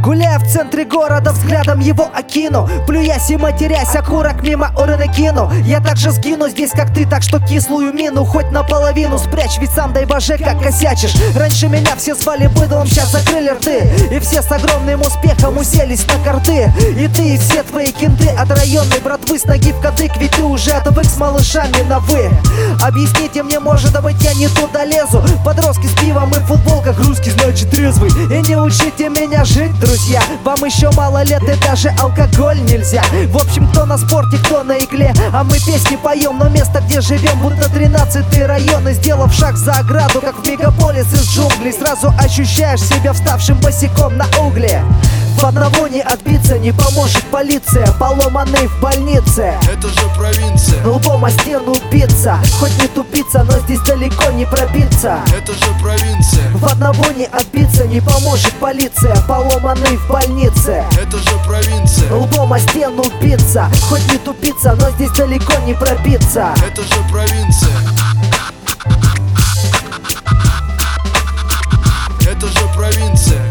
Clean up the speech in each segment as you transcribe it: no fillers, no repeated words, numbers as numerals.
Гуляя в центре города, взглядом его окину, плюясь и матерясь, окурок мимо урны кину. Я также сгину здесь, как ты, так что кислую мину хоть наполовину спрячь, ведь сам дай боже, как косячишь. Раньше меня все звали быдлом, сейчас закрыли рты, и все с огромным успехом уселись на карты. И ты, и все твои кенты от районной братвы с ноги в кадык, ведь ты уже отвык с малышами на вы. Объясните мне, может быть, я не туда лезу. Подростки с пивом и в футболках, русский значит трезвый. И не учите меня жить, друзья, вам еще мало лет и даже алкоголь нельзя. В общем, кто на спорте, кто на игле, а мы песни поем, но место, где живем, будто 13-й район. И сделав шаг за ограду, как в мегаполис из джунглей, сразу ощущаешь себя вставшим босиком на угле. В одного не отбиться не поможет полиция, поломанный в больнице. Это же провинция. Лбом о стену биться, хоть не тупица, но здесь далеко не пробиться. Это же провинция. В одного не отбиться не поможет полиция, поломанный в больнице. Это же провинция. Лбом о стену биться, хоть не тупица, но здесь далеко не пробиться. Это же провинция. Это же провинция.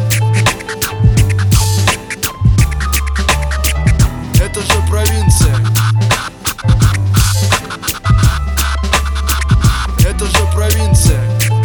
Это же провинция. Это же провинция.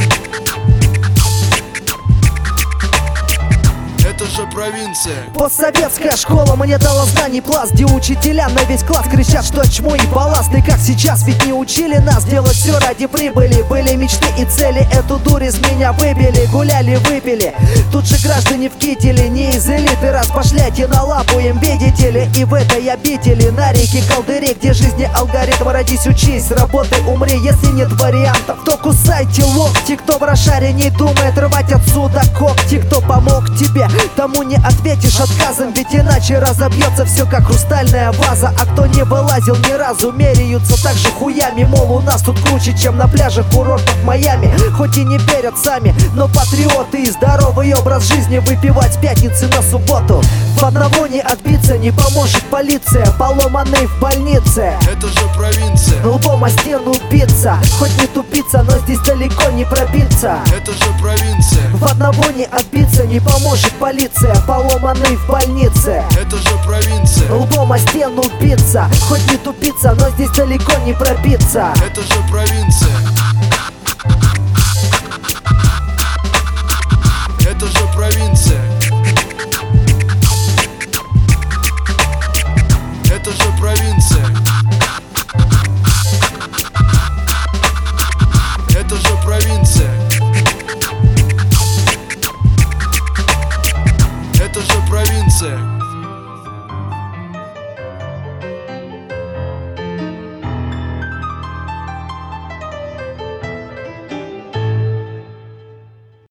Это же провинция. Постсоветская школа мне дала знаний пласт, где учителя на весь класс кричат, что чмо и балласт. И как сейчас, ведь не учили нас делать все ради прибыли. Были мечты и цели, эту дурь из меня выбили. Гуляли, выпили, тут же граждане в кителе, не из элиты, распошляйте на лапу им, видите ли. И в этой обители, на реке Колдыре, где жизни алгоритм, родись, учись, работай, умри, если нет вариантов, то кусайте локти. Кто в рошаре не думает рвать отсюда когти, кто помог тебе, тому не ответишь отказом, ведь иначе разобьется все, как хрустальная ваза. А кто не вылазил ни разу, меряются так же хуями, мол, у нас тут круче, чем на пляжах курортов Майами. Хоть и не верят сами, но патриоты и здоровый образ жизни выпивать с пятницы на субботу. В одного не отбиться не поможет полиция, поломанный в больнице. Это же провинция. Лбом о стену биться, хоть не тупица, но здесь далеко не пробиться. Это же провинция. В одного не отбиться не поможет полиция, поломанный в больнице. Это же провинция. Лбом о стену биться, хоть не тупица, но здесь далеко не пробиться. Это же провинция. Это же провинция. Это же провинция. Это же провинция. Это же провинция.